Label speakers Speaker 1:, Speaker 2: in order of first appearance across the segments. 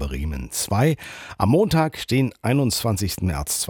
Speaker 1: Bremen 2 am Montag, den 21. März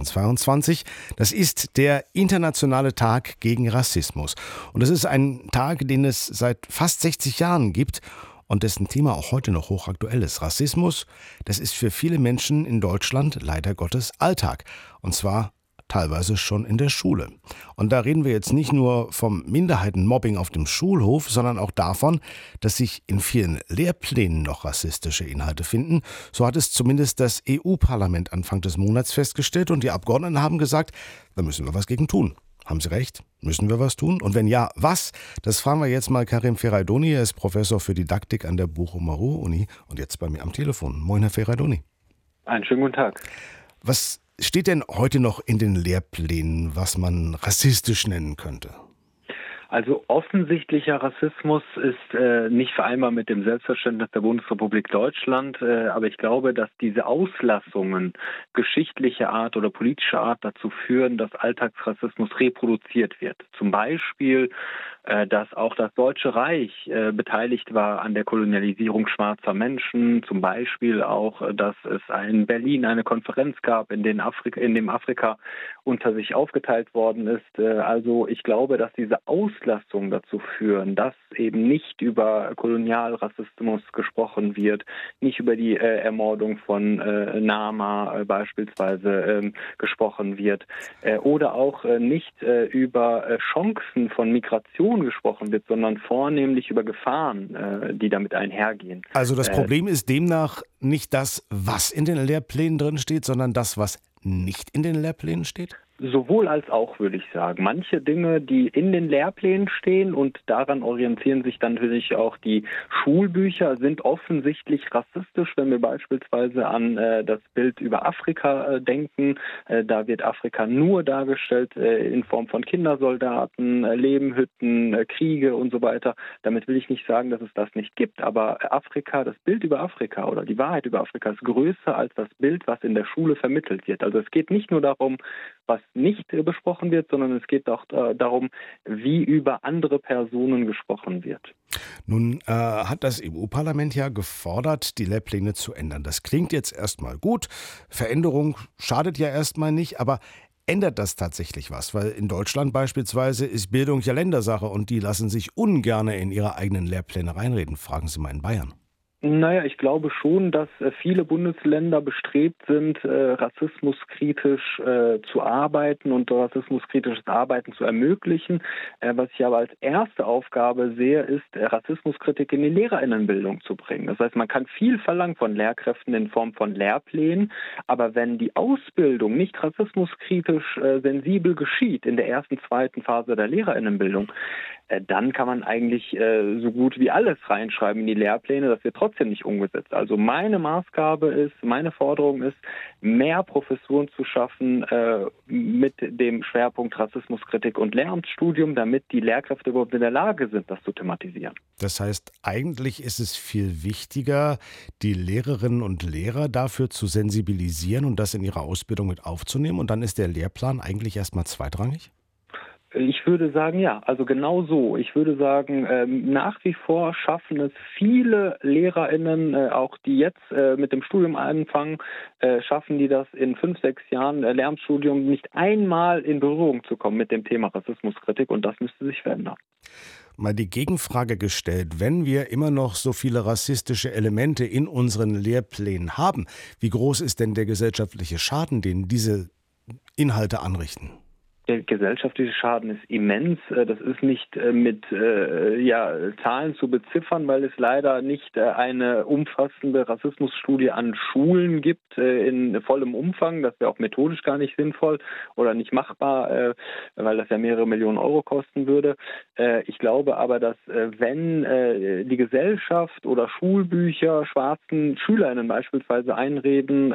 Speaker 1: 2022. Das ist der Internationale Tag gegen Rassismus. Und es ist ein Tag, den es seit fast 60 Jahren gibt und dessen Thema auch heute noch hochaktuell ist. Rassismus, das ist für viele Menschen in Deutschland leider Gottes Alltag. Und zwar teilweise schon in der Schule. Und da reden wir jetzt nicht nur vom Minderheitenmobbing auf dem Schulhof, sondern auch davon, dass sich in vielen Lehrplänen noch rassistische Inhalte finden. So hat es zumindest das EU-Parlament Anfang des Monats festgestellt und die Abgeordneten haben gesagt, da müssen wir was gegen tun. Haben Sie recht? Müssen wir was tun? Und wenn ja, was? Das fragen wir jetzt mal Karim Ferraidoni. Er ist Professor für Didaktik an der Bochumer Ruhr-Uni und jetzt bei mir am Telefon. Moin, Herr Ferraidoni.
Speaker 2: Einen schönen guten Tag.
Speaker 1: Was steht denn heute noch in den Lehrplänen, was man rassistisch nennen könnte?
Speaker 2: Also offensichtlicher Rassismus ist nicht vereinbar mit dem Selbstverständnis der Bundesrepublik Deutschland, aber ich glaube, dass diese Auslassungen geschichtlicher Art oder politischer Art dazu führen, dass Alltagsrassismus reproduziert wird. Zum Beispiel, dass auch das Deutsche Reich beteiligt war an der Kolonialisierung schwarzer Menschen, zum Beispiel auch, dass es in Berlin eine Konferenz gab, in dem Afrika unter sich aufgeteilt worden ist. Also ich glaube, dass diese Auslassungen dazu führen, dass eben nicht über Kolonialrassismus gesprochen wird, nicht über die Ermordung von Nama beispielsweise gesprochen wird oder auch nicht über Chancen von Migration gesprochen wird, sondern vornehmlich über Gefahren, die damit einhergehen.
Speaker 1: Also das Problem ist demnach nicht das, was in den Lehrplänen drin steht, sondern das, was nicht in den Lehrplänen steht?
Speaker 2: Sowohl als auch, würde ich sagen. Manche Dinge, die in den Lehrplänen stehen und daran orientieren sich dann natürlich auch die Schulbücher, sind offensichtlich rassistisch, wenn wir beispielsweise an das Bild über Afrika denken. Da wird Afrika nur dargestellt in Form von Kindersoldaten, Lehmhütten, Kriege und so weiter. Damit will ich nicht sagen, dass es das nicht gibt, aber Afrika, das Bild über Afrika oder die Wahrheit über Afrika ist größer als das Bild, was in der Schule vermittelt wird. Also es geht nicht nur darum, was nicht besprochen wird, sondern es geht auch darum, wie über andere Personen gesprochen wird.
Speaker 1: Nun hat das EU-Parlament ja gefordert, die Lehrpläne zu ändern. Das klingt jetzt erstmal gut. Veränderung schadet ja erstmal nicht, aber ändert das tatsächlich was? Weil in Deutschland beispielsweise ist Bildung ja Ländersache und die lassen sich ungern in ihre eigenen Lehrpläne reinreden. Fragen Sie mal in Bayern.
Speaker 2: Naja, ich glaube schon, dass viele Bundesländer bestrebt sind, rassismuskritisch zu arbeiten und rassismuskritisches Arbeiten zu ermöglichen. Was ich aber als erste Aufgabe sehe, ist, Rassismuskritik in die LehrerInnenbildung zu bringen. Das heißt, man kann viel verlangen von Lehrkräften in Form von Lehrplänen, aber wenn die Ausbildung nicht rassismuskritisch sensibel geschieht in der ersten, zweiten Phase der LehrerInnenbildung, dann kann man eigentlich so gut wie alles reinschreiben in die Lehrpläne. Das wird trotzdem nicht umgesetzt. Also meine Maßgabe ist, meine Forderung ist, mehr Professuren zu schaffen mit dem Schwerpunkt Rassismuskritik und Lehramtsstudium, damit die Lehrkräfte überhaupt in der Lage sind, das zu thematisieren.
Speaker 1: Das heißt, eigentlich ist es viel wichtiger, die Lehrerinnen und Lehrer dafür zu sensibilisieren und das in ihre Ausbildung mit aufzunehmen. Und dann ist der Lehrplan eigentlich erstmal zweitrangig?
Speaker 2: Ich würde sagen, ja, also genau so. Ich würde sagen, nach wie vor schaffen es viele LehrerInnen, auch die jetzt mit dem Studium anfangen, schaffen die das in 5, 6 Jahren Lehramtsstudium nicht einmal in Berührung zu kommen mit dem Thema Rassismuskritik und das müsste sich verändern.
Speaker 1: Mal die Gegenfrage gestellt, wenn wir immer noch so viele rassistische Elemente in unseren Lehrplänen haben, wie groß ist denn der gesellschaftliche Schaden, den diese Inhalte anrichten?
Speaker 2: Der gesellschaftliche Schaden ist immens. Das ist nicht mit Zahlen zu beziffern, weil es leider nicht eine umfassende Rassismusstudie an Schulen gibt in vollem Umfang. Das wäre auch methodisch gar nicht sinnvoll oder nicht machbar, weil das ja mehrere Millionen Euro kosten würde. Ich glaube aber, dass wenn die Gesellschaft oder Schulbücher schwarzen SchülerInnen beispielsweise einreden,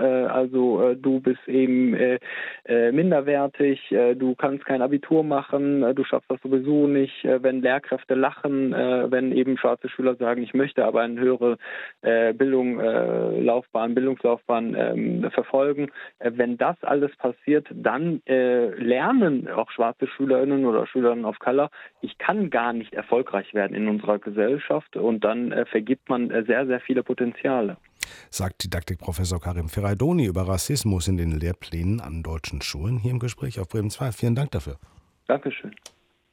Speaker 2: du bist eben minderwertig, du kannst kein Abitur machen, du schaffst das sowieso nicht, wenn Lehrkräfte lachen, wenn eben schwarze Schüler sagen, ich möchte aber eine höhere Bildungslaufbahn verfolgen. Wenn das alles passiert, dann lernen auch schwarze SchülerInnen oder SchülerInnen of Color, ich kann gar nicht erfolgreich werden in unserer Gesellschaft und dann vergibt man sehr, sehr viele Potenziale.
Speaker 1: sagt Didaktikprofessor Karim Ferraidoni über Rassismus in den Lehrplänen an deutschen Schulen hier im Gespräch auf Bremen 2. Vielen Dank dafür.
Speaker 2: Dankeschön.